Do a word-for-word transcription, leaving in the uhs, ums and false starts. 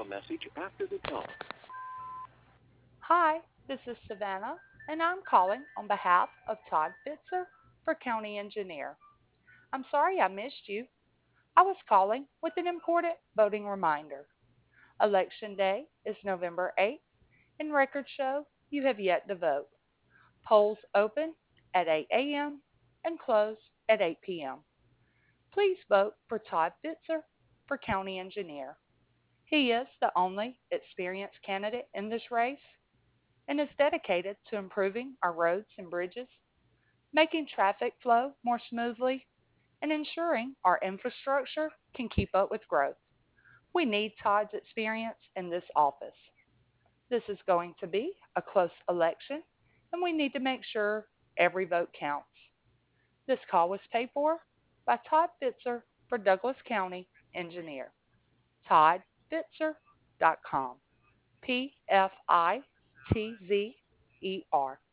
message after the tone. Hi, this is Savannah, and I'm calling on behalf of Todd Fitzer for County Engineer. I'm sorry I missed you. I was calling with an important voting reminder. Election Day is November eighth, and records show you have yet to vote. Polls open at eight a m and close at eight p m. Please vote for Todd Fitzer for County Engineer. He is the only experienced candidate in this race and is dedicated to improving our roads and bridges, making traffic flow more smoothly, and ensuring our infrastructure can keep up with growth. We need Todd's experience in this office. This is going to be a close election, and we need to make sure every vote counts. This call was paid for by Todd Fitzer for Douglas County Engineer. Todd Fitzer dot com. P F I T Z E R.